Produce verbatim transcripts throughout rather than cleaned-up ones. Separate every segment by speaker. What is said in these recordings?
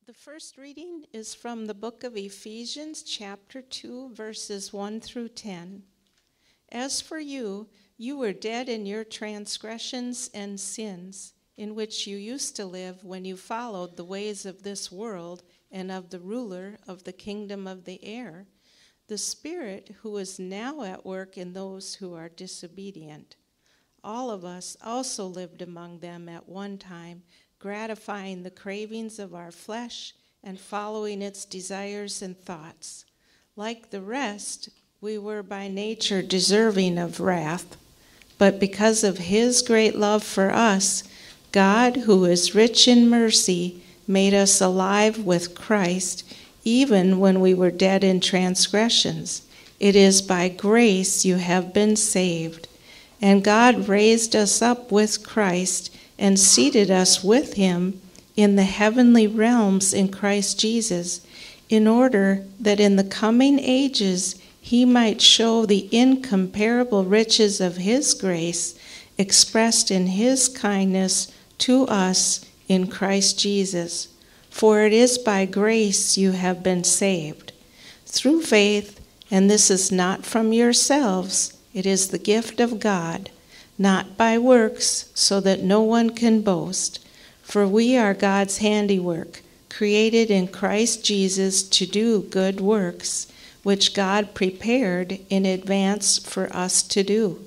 Speaker 1: The first reading is from the book of Ephesians, chapter two, verses one through ten. As for you, you were dead in your transgressions and sins, in which you used to live when you followed the ways of this world and of the ruler of the kingdom of the air, the Spirit who is now at work in those who are disobedient. All of us also lived among them at one time, gratifying the cravings of our flesh and following its desires and thoughts. Like the rest, we were by nature deserving of wrath, but because of his great love for us, God, who is rich in mercy, made us alive with Christ, even when we were dead in transgressions. It is by grace you have been saved. And God raised us up with Christ and seated us with him in the heavenly realms in Christ Jesus, in order that in the coming ages he might show the incomparable riches of his grace expressed in his kindness to us in Christ Jesus. For it is by grace you have been saved, through faith, and this is not from yourselves, it is the gift of God, not by works, so that no one can boast. For we are God's handiwork, created in Christ Jesus to do good works, which God prepared in advance for us to do.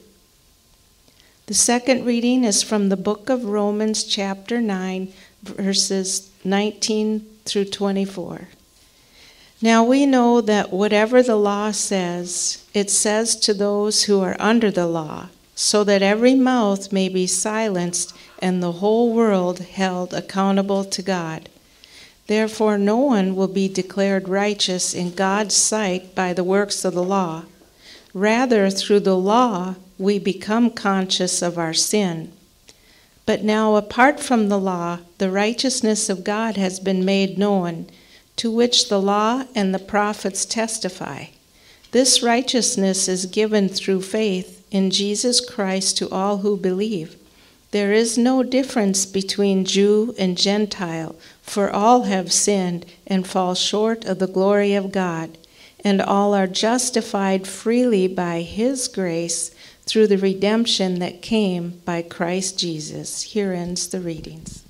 Speaker 1: The second reading is from the book of Romans, chapter nine, verses nineteen through twenty-four. Now we know that whatever the law says, it says to those who are under the law, so that every mouth may be silenced and the whole world held accountable to God. Therefore no one will be declared righteous in God's sight by the works of the law. Rather, through the law, we become conscious of our sin. But now, apart from the law, the righteousness of God has been made known, to which the law and the prophets testify. This righteousness is given through faith in Jesus Christ to all who believe. There is no difference between Jew and Gentile, for all have sinned and fall short of the glory of God, and all are justified freely by his grace through the redemption that came by Christ Jesus. Here ends the readings.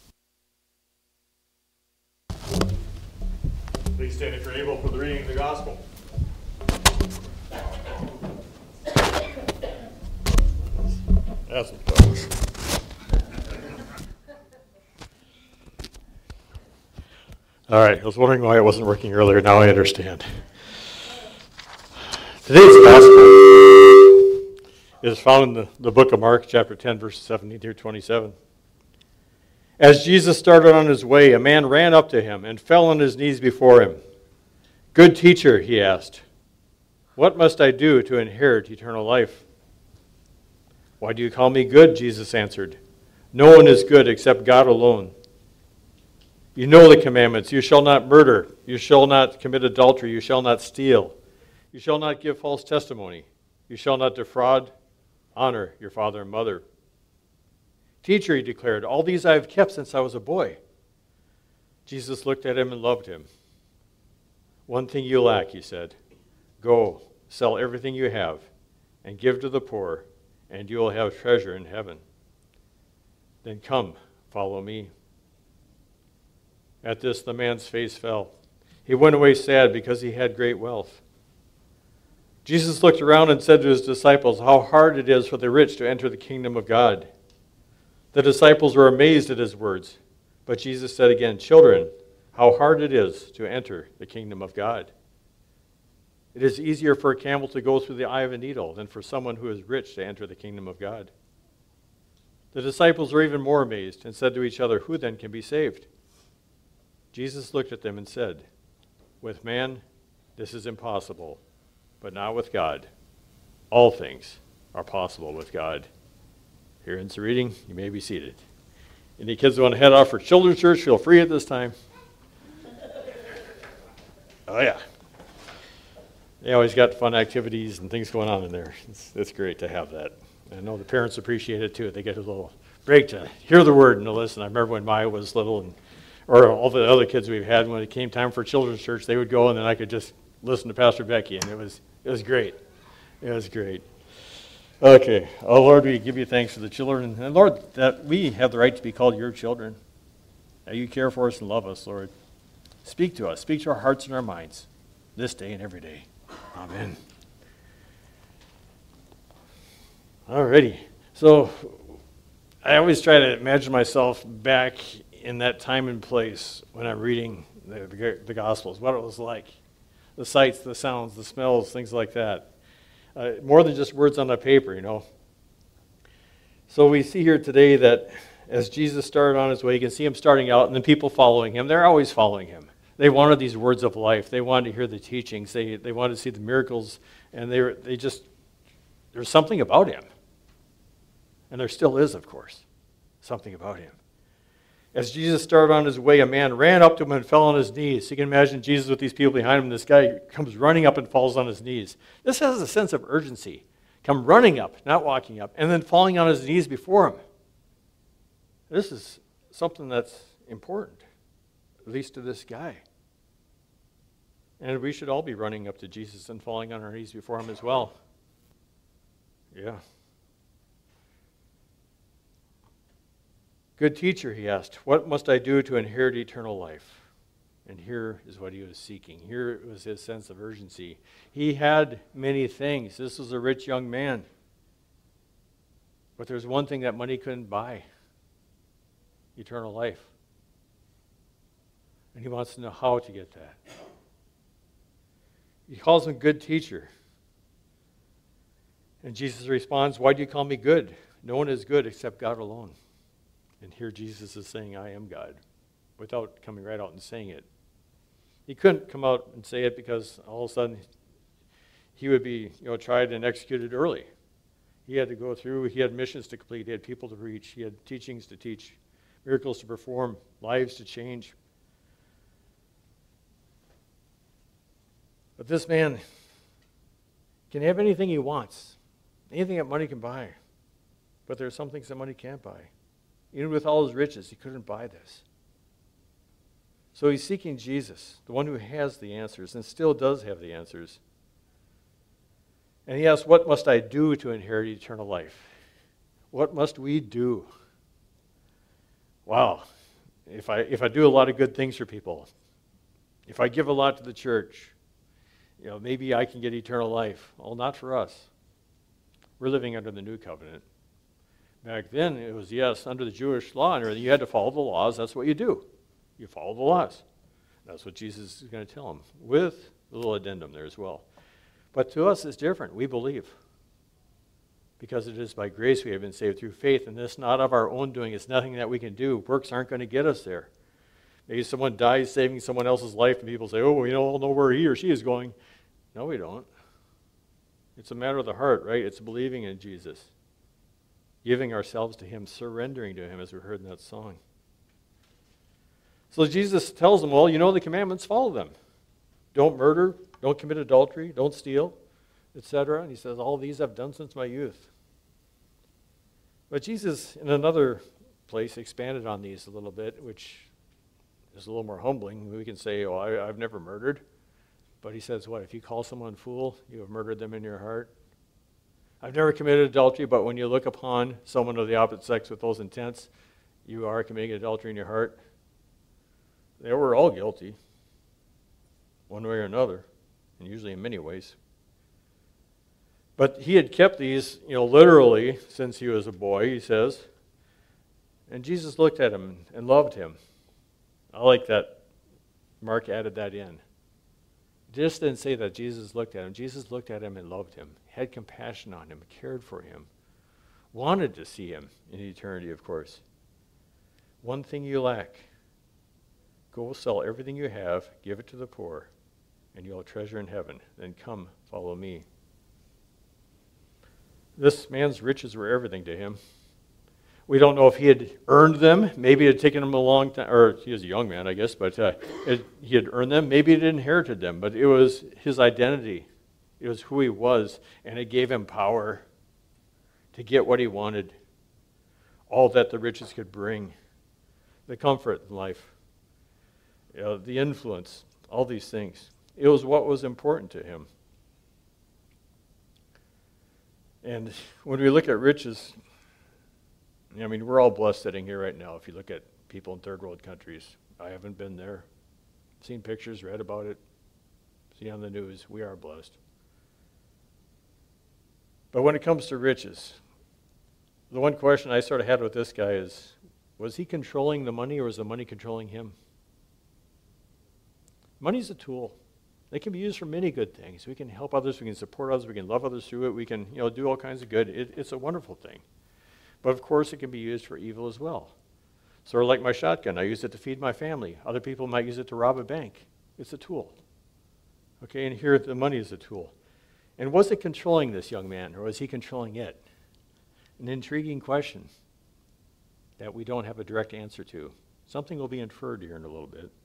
Speaker 2: Please stand if you're able for the reading of the gospel. That's what goes. All right, I was wondering why it wasn't working earlier. Now I understand. Today's gospel is found in the, the book of Mark, chapter ten, verses seventeen through twenty-seven. As Jesus started on his way, a man ran up to him and fell on his knees before him. "Good teacher," he asked, "what must I do to inherit eternal life?" "Why do you call me good?" Jesus answered. "No one is good except God alone. You know the commandments. You shall not murder. You shall not commit adultery. You shall not steal. You shall not give false testimony. You shall not defraud. Honor your father and mother." "Teacher," he declared, "all these I have kept since I was a boy." Jesus looked at him and loved him. "One thing you lack," he said. "Go, sell everything you have, and give to the poor, and you will have treasure in heaven. Then come, follow me." At this, the man's face fell. He went away sad because he had great wealth. Jesus looked around and said to his disciples, "How hard it is for the rich to enter the kingdom of God." The disciples were amazed at his words. But Jesus said again, "Children, how hard it is to enter the kingdom of God. It is easier for a camel to go through the eye of a needle than for someone who is rich to enter the kingdom of God." The disciples were even more amazed and said to each other, "Who then can be saved?" Jesus looked at them and said, "With man, this is impossible, but not with God. All things are possible with God." Here ends the reading. You may be seated. Any kids who want to head off for children's church, feel free at this time. Oh, yeah. They always got fun activities and things going on in there. It's, it's great to have that. I know the parents appreciate it, too. They get a little break to hear the word and to listen. I remember when Maya was little and or all the other kids we've had, when it came time for children's church, they would go, and then I could just listen to Pastor Becky, and it was it was great. It was great. Okay. Oh, Lord, we give you thanks for the children. And, Lord, that we have the right to be called your children. That you care for us and love us, Lord. Speak to us. Speak to our hearts and our minds this day and every day. Amen. All righty. So I always try to imagine myself back in that time and place when I'm reading the, the, the Gospels, what it was like. The sights, the sounds, the smells, things like that. Uh, more than just words on a paper, you know. So we see here today that as Jesus started on his way, you can see him starting out, and then people following him. They're always following him. They wanted these words of life. They wanted to hear the teachings. They they wanted to see the miracles, and they were, they just, there's something about him. And there still is, of course, something about him. As Jesus started on his way, a man ran up to him and fell on his knees. So you can imagine Jesus with these people behind him. This guy comes running up and falls on his knees. This has a sense of urgency. Come running up, not walking up, and then falling on his knees before him. This is something that's important, at least to this guy. And we should all be running up to Jesus and falling on our knees before him as well. Yeah. Good teacher, he asked, what must I do to inherit eternal life? And here is what he was seeking. Here was his sense of urgency. He had many things. This was a rich young man. But there's one thing that money couldn't buy: eternal life. And he wants to know how to get that. He calls him good teacher. And Jesus responds, why do you call me good? No one is good except God alone. And here Jesus is saying, I am God, without coming right out and saying it. He couldn't come out and say it because all of a sudden he would be, you know, tried and executed early. He had to go through, he had missions to complete, he had people to reach, he had teachings to teach, miracles to perform, lives to change. But this man can have anything he wants, anything that money can buy. But there are some things that money can't buy. Even with all his riches, he couldn't buy this. So he's seeking Jesus, the one who has the answers and still does have the answers. And he asks, what must I do to inherit eternal life? What must we do? Wow. If I if I do a lot of good things for people, if I give a lot to the church, you know, maybe I can get eternal life. Well, not for us. We're living under the new covenant. Back then, it was, yes, under the Jewish law and everything, you had to follow the laws. That's what you do. You follow the laws. That's what Jesus is going to tell them, with a little addendum there as well. But to us, it's different. We believe. Because it is by grace we have been saved through faith, and this not of our own doing. It's nothing that we can do. Works aren't going to get us there. Maybe someone dies saving someone else's life, and people say, oh, we all know where he or she is going. No, we don't. It's a matter of the heart, right? It's believing in Jesus. Giving ourselves to him, surrendering to him, as we heard in that song. So Jesus tells them, well, you know the commandments, follow them. Don't murder, don't commit adultery, don't steal, et cetera. And he says, all these I've done since my youth. But Jesus, in another place, expanded on these a little bit, which is a little more humbling. We can say, oh, I, I've never murdered. But he says, what, if you call someone fool, you have murdered them in your heart? I've never committed adultery, but when you look upon someone of the opposite sex with those intents, you are committing adultery in your heart. They were all guilty, one way or another, and usually in many ways. But he had kept these, you know, literally since he was a boy, he says. And Jesus looked at him and loved him. I like that Mark added that in. Just didn't say that Jesus looked at him. Jesus looked at him and loved him, had compassion on him, cared for him, wanted to see him in eternity, of course. One thing you lack. Go sell everything you have, give it to the poor, and you'll have treasure in heaven. Then come, follow me. This man's riches were everything to him. We don't know if he had earned them. Maybe it had taken him a long time, or he was a young man, I guess, but uh, it, he had earned them. Maybe he had inherited them, but it was his identity. It was who he was, and it gave him power to get what he wanted, all that the riches could bring, the comfort in life, you know, the influence, all these things. It was what was important to him. And when we look at riches, I mean, we're all blessed sitting here right now. If you look at people in third world countries, I haven't been there. Seen pictures, read about it, see on the news. We are blessed. But when it comes to riches, the one question I sort of had with this guy is, was he controlling the money or was the money controlling him? Money's a tool. It can be used for many good things. We can help others, we can support others, we can love others through it, we can, you know, do all kinds of good. It, it's a wonderful thing. But of course it can be used for evil as well. Sort of like my shotgun. I use it to feed my family. Other people might use it to rob a bank. It's a tool. Okay, and here the money is a tool. And was it controlling this young man, or was he controlling it? An intriguing question that we don't have a direct answer to. Something will be inferred here in a little bit.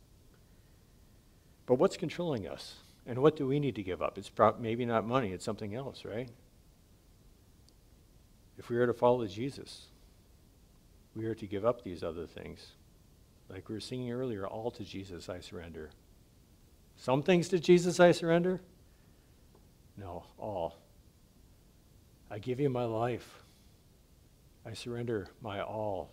Speaker 2: But what's controlling us? And what do we need to give up? It's pro- maybe not money, it's something else, right? If we are to follow Jesus, we are to give up these other things. Like we were singing earlier, all to Jesus I surrender. Some things to Jesus I surrender? No, all. I give you my life. I surrender my all.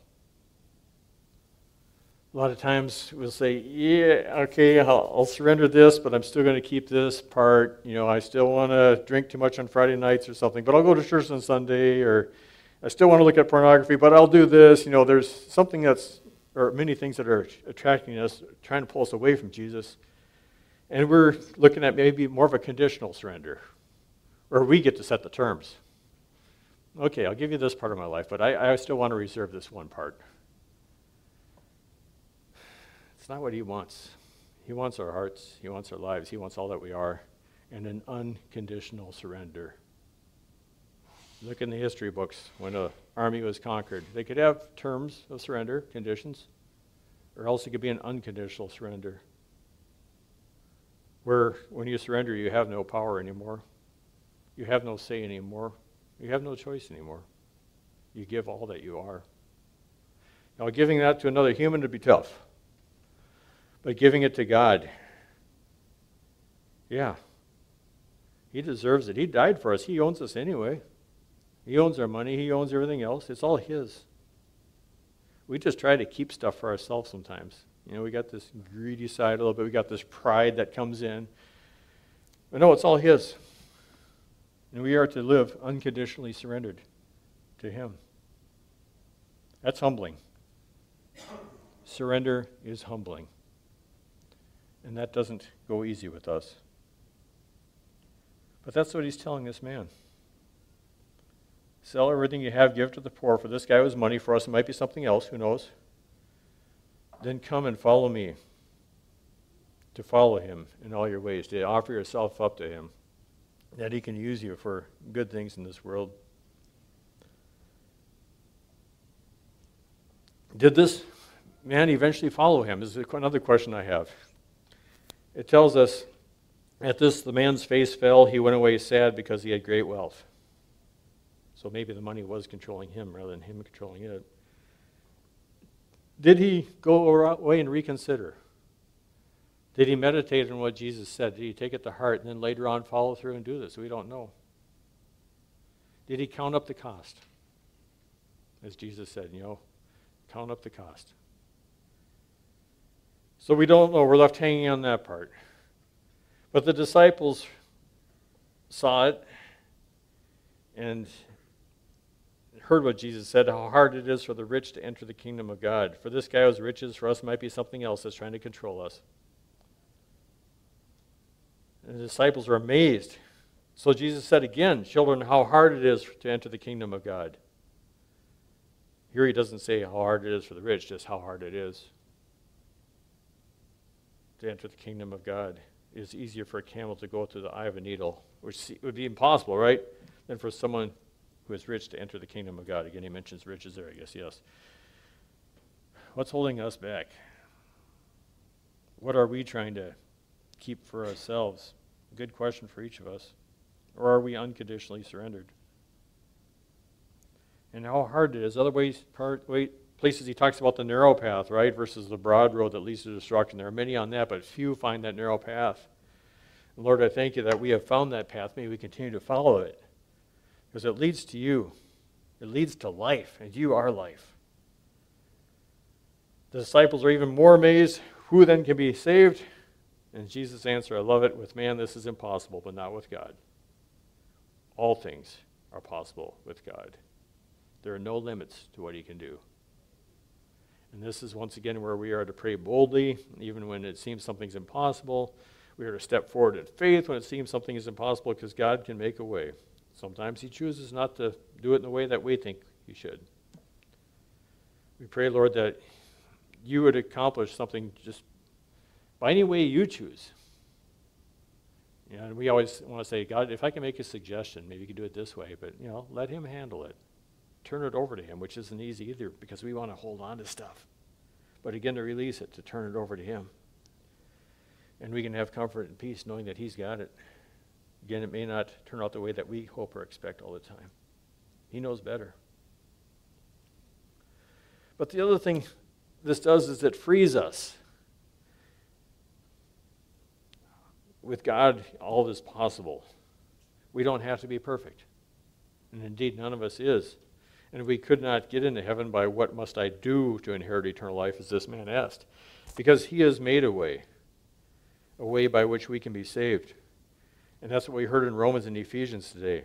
Speaker 2: A lot of times we'll say, yeah, okay, I'll, I'll surrender this, but I'm still going to keep this part. You know, I still want to drink too much on Friday nights or something, but I'll go to church on Sunday, or I still want to look at pornography, but I'll do this. You know, there's something that's, or many things that are attracting us, trying to pull us away from Jesus. And we're looking at maybe more of a conditional surrender, where we get to set the terms. Okay, I'll give you this part of my life, but I, I still want to reserve this one part. It's not what he wants. He wants our hearts. He wants our lives. He wants all that we are, and an unconditional surrender. Look in the history books when an army was conquered. They could have terms of surrender, conditions, or else it could be an unconditional surrender, where when you surrender, you have no power anymore. You have no say anymore. You have no choice anymore. You give all that you are. Now, giving that to another human would be tough. But giving it to God, yeah, he deserves it. He died for us. He owns us anyway. He owns our money. He owns everything else. It's all his. We just try to keep stuff for ourselves sometimes. You know, we got this greedy side a little bit. We got this pride that comes in. But no, it's all his. And we are to live unconditionally surrendered to him. That's humbling. Surrender is humbling. And that doesn't go easy with us. But that's what he's telling this man. Sell everything you have, give to the poor. For this guy, it was money. For us, it might be something else. Who knows? Then come and follow me. To follow him in all your ways. To offer yourself up to him. That he can use you for good things in this world. Did this man eventually follow him? This is another question I have. It tells us, at this the man's face fell, he went away sad because he had great wealth. So maybe the money was controlling him rather than him controlling it. Did he go away and reconsider? Did he meditate on what Jesus said? Did he take it to heart and then later on follow through and do this? We don't know. Did he count up the cost? As Jesus said, you know, count up the cost. So we don't know. We're left hanging on that part. But the disciples saw it and heard what Jesus said, how hard it is for the rich to enter the kingdom of God. For this guy who's riches, for us might be something else that's trying to control us. And the disciples were amazed. So Jesus said again, children, how hard it is to enter the kingdom of God. Here he doesn't say how hard it is for the rich, just how hard it is to enter the kingdom of God. It is easier for a camel to go through the eye of a needle, which would be impossible, right, than for someone who is rich to enter the kingdom of God. Again, he mentions riches there, I guess, yes. What's holding us back? What are we trying to keep for ourselves? Good question for each of us. Or are we unconditionally surrendered? And how hard it is. Other ways, part, way, places he talks about the narrow path, right, versus the broad road that leads to destruction. There are many on that, but few find that narrow path. And Lord, I thank you that we have found that path. May we continue to follow it, because it leads to you. It leads to life, and you are life. The disciples are even more amazed. Who then can be saved? And Jesus' answer, I love it, with man this is impossible, but not with God. All things are possible with God. There are no limits to what he can do. And this is once again where we are to pray boldly, even when it seems something's impossible. We are to step forward in faith when it seems something is impossible, because God can make a way. Sometimes he chooses not to do it in the way that we think he should. We pray, Lord, that you would accomplish something just by any way you choose. You know, and we always want to say, God, if I can make a suggestion, maybe you could do it this way, but, you know, let him handle it. Turn it over to him, which isn't easy either, because we want to hold on to stuff. But again, to release it, to turn it over to him. And we can have comfort and peace knowing that he's got it. Again, it may not turn out the way that we hope or expect all the time. He knows better. But the other thing this does is it frees us. With God, all is possible. We don't have to be perfect. And indeed, none of us is. And we could not get into heaven by what must I do to inherit eternal life, as this man asked. Because he has made a way. A way by which we can be saved. And that's what we heard in Romans and Ephesians today.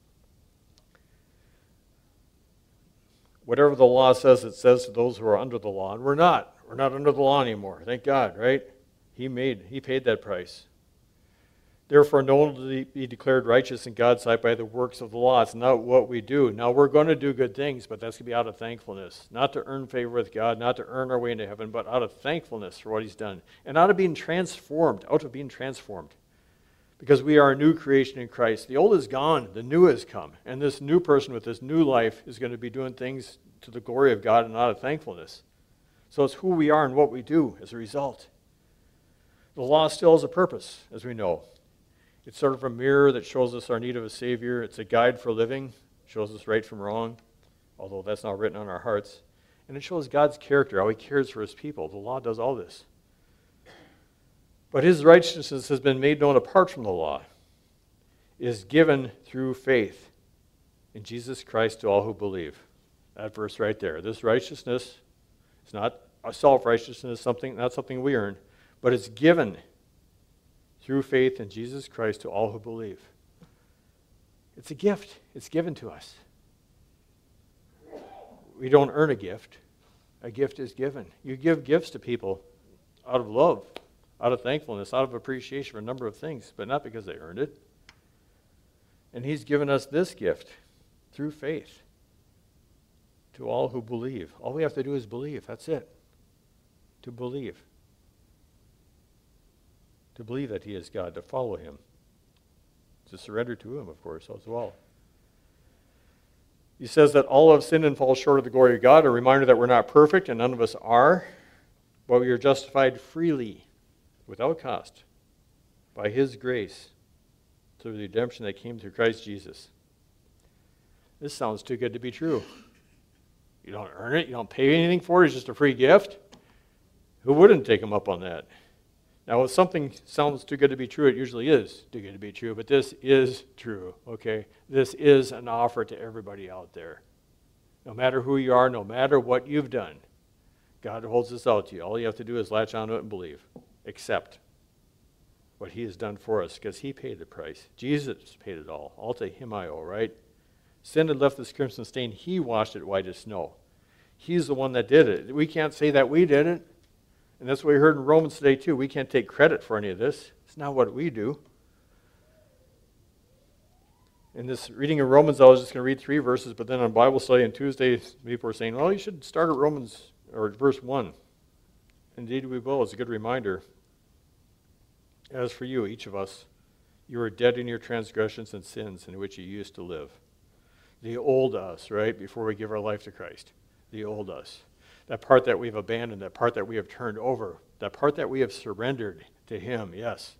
Speaker 2: Whatever the law says, it says to those who are under the law. And we're not. We're not under the law anymore. Thank God, right? He made, he paid that price. Therefore, no one will be declared righteous in God's sight by the works of the law. It's not what we do. Now, we're going to do good things, but that's going to be out of thankfulness. Not to earn favor with God, not to earn our way into heaven, but out of thankfulness for what he's done. And out of being transformed, out of being transformed. Because we are a new creation in Christ. The old is gone, the new has come. And this new person with this new life is going to be doing things to the glory of God and out of thankfulness. So it's who we are and what we do as a result. The law still has a purpose, as we know. It's sort of a mirror that shows us our need of a Savior. It's a guide for living, shows us right from wrong, although that's not written on our hearts. And it shows God's character, how he cares for his people. The law does all this. But his righteousness has been made known apart from the law. It is given through faith in Jesus Christ to all who believe. That verse right there. This righteousness is not a self-righteousness, something, not something we earn, but it's given through faith in Jesus Christ to all who believe. It's a gift. It's given to us. We don't earn a gift. A gift is given. You give gifts to people out of love, out of thankfulness, out of appreciation for a number of things, but not because they earned it. And he's given us this gift through faith to all who believe. All we have to do is believe. That's it. To believe. To believe that he is God, to follow him. To surrender to him, of course, as well. He says that all have sinned and fall short of the glory of God, a reminder that we're not perfect, and none of us are, but we are justified freely, without cost, by his grace, through the redemption that came through Christ Jesus. This sounds too good to be true. You don't earn it, you don't pay anything for it, it's just a free gift. Who wouldn't take him up on that? Now, if something sounds too good to be true, it usually is too good to be true, but this is true, okay? This is an offer to everybody out there. No matter who you are, no matter what you've done, God holds this out to you. All you have to do is latch onto it and believe. Accept what he has done for us, because he paid the price. Jesus paid it all. All to him I owe, right? Sin had left this crimson stain. He washed it white as snow. He's the one that did it. We can't say that we did it. And that's what we heard in Romans today, too. We can't take credit for any of this. It's not what we do. In this reading of Romans, I was just going to read three verses, but then on Bible study on Tuesday, people were saying, well, you should start at Romans, or verse one. Indeed we will. It's a good reminder. As for you, each of us, you are dead in your transgressions and sins in which you used to live. The old us, right, before we give our life to Christ. The old us. That part that we've abandoned, that part that we have turned over, that part that we have surrendered to him, yes.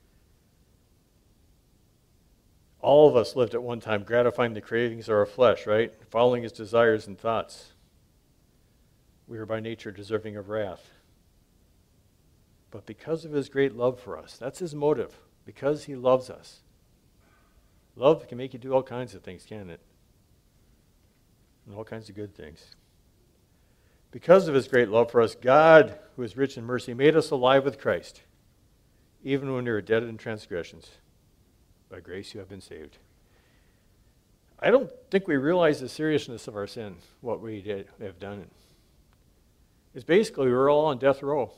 Speaker 2: All of us lived at one time gratifying the cravings of our flesh, right? Following his desires and thoughts. we were by nature deserving of wrath. But because of his great love for us, that's his motive, because he loves us. Love can make you do all kinds of things, can't it? And all kinds of good things. Because of his great love for us, God, who is rich in mercy, made us alive with Christ, even when we were dead in transgressions. By grace you have been saved. I don't think we realize the seriousness of our sin, what we did, have done. It's basically we were all on death row.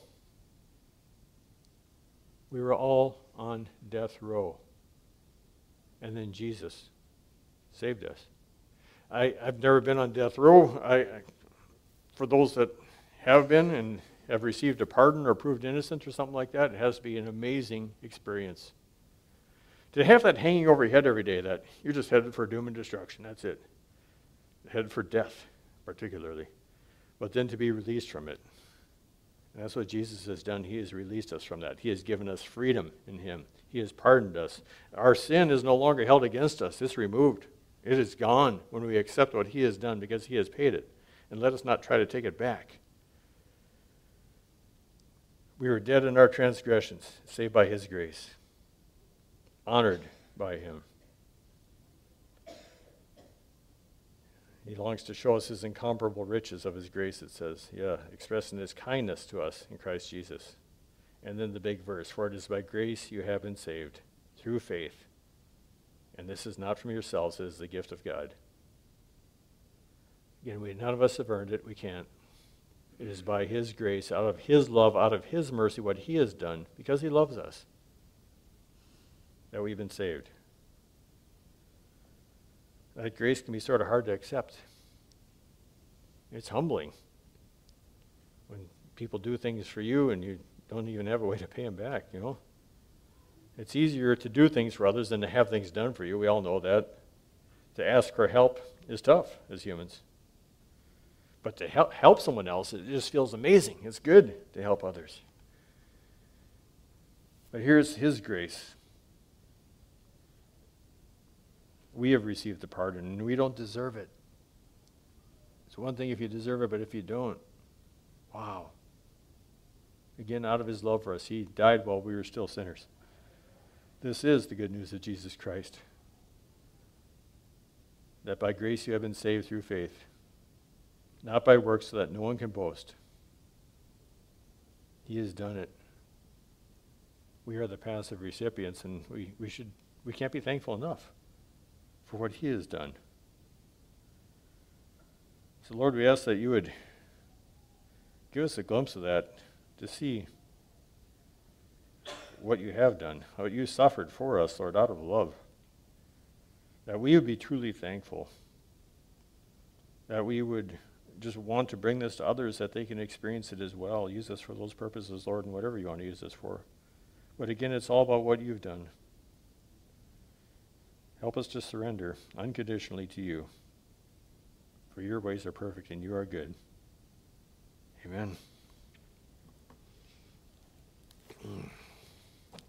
Speaker 2: We were all on death row. And then Jesus saved us. I, I've never been on death row. I, I, for those that have been and have received a pardon or proved innocent or something like that, it has to be an amazing experience. To have that hanging over your head every day, that you're just headed for doom and destruction, that's it. Headed for death, particularly. But then to be released from it. And that's what Jesus has done. He has released us from that. He has given us freedom in him. He has pardoned us. Our sin is no longer held against us. It's removed. It is gone when we accept what he has done because he has paid it. And let us not try to take it back. We were dead in our transgressions, saved by his grace, honored by him. He longs to show us his incomparable riches of his grace, it says. Yeah, expressing his kindness to us in Christ Jesus. And then the big verse, for it is by grace you have been saved, through faith. And this is not from yourselves, it is the gift of God. Again, we, none of us have earned it, we can't. It is by his grace, out of his love, out of his mercy, what he has done, because he loves us, that we've been saved. That grace can be sort of hard to accept. It's humbling when people do things for you and you don't even have a way to pay them back, you know. It's easier to do things for others than to have things done for you. We all know that. To ask for help is tough as humans. But to help, help someone else, it just feels amazing. It's good to help others. But here's his grace. We have received the pardon, and we don't deserve it. It's one thing if you deserve it, but if you don't, wow. Again, out of his love for us, he died while we were still sinners. This is the good news of Jesus Christ. That by grace you have been saved through faith, not by works, so that no one can boast. He has done it. We are the passive recipients, and we, we should we can't be thankful enough for what he has done. So Lord, we ask that you would give us a glimpse of that, to see what you have done, how you suffered for us, Lord, out of love. That we would be truly thankful. That we would just want to bring this to others, that they can experience it as well. Use us for those purposes, Lord, and whatever you want to use us for. But again, it's all about what you've done. Help us to surrender unconditionally to you. For your ways are perfect and you are good. Amen.